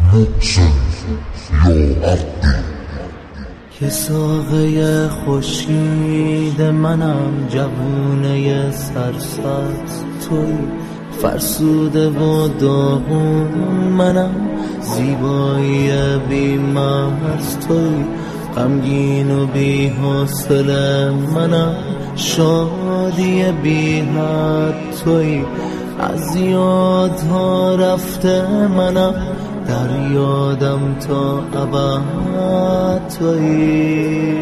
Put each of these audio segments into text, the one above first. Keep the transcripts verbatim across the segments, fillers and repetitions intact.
محسن یا عبدی. که ساقه خورشید منم، جوونه سرسبز توی، فرسوده و داغون منم، زیبایی بی مرز توی، غمگین و بی حوصله منم، شادی بی حد توی، از یادها رفته منم، در یادم تا ابد توی.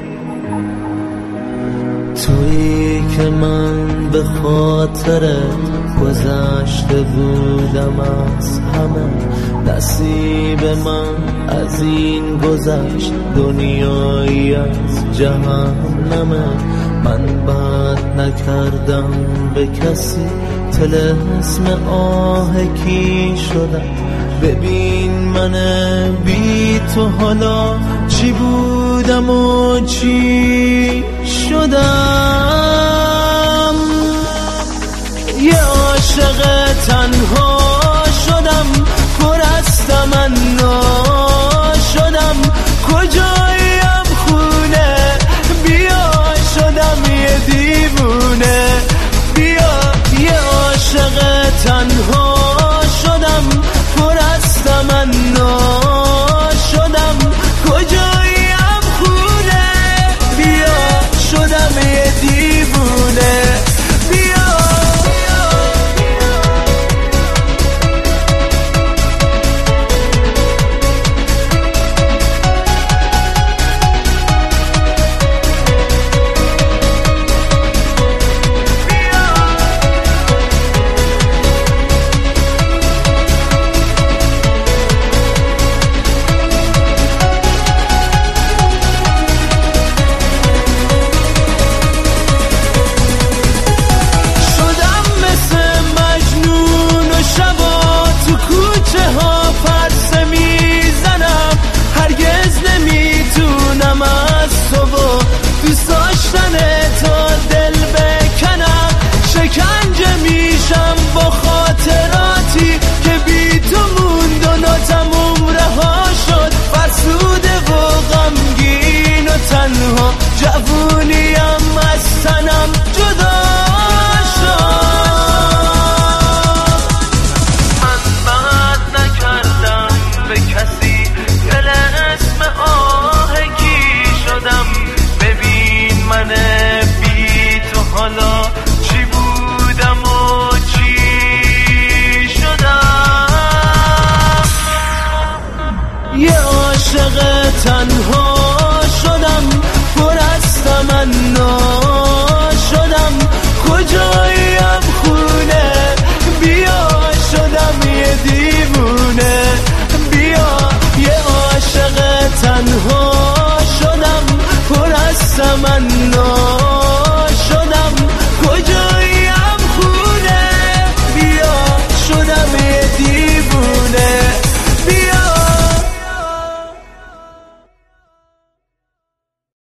تویی که من به خاطرت گذشته بودم از همه، نصیب من از این گذشت دنیایی از جهنمه. من بد نکردم به کسی، طلسم آه کی شدم، ببین من بی تو حالا چی بودم و چی شدم. یه عاشق تنها شدم، پر از تمنا شدم، کجایم خونه بیا، شدم یه دیوونه بیا. یه عاشق تنها شدم، پر از تمنا شدم، کجایم خونه بیا، شدم یه دیوونه بیا. جوونیم از تنم جدا شد. من بد نکردم به کسی، طلسم آه کی شدم، ببین من بی تو حالا چی بودم و چی شدم. یه عاشق تنها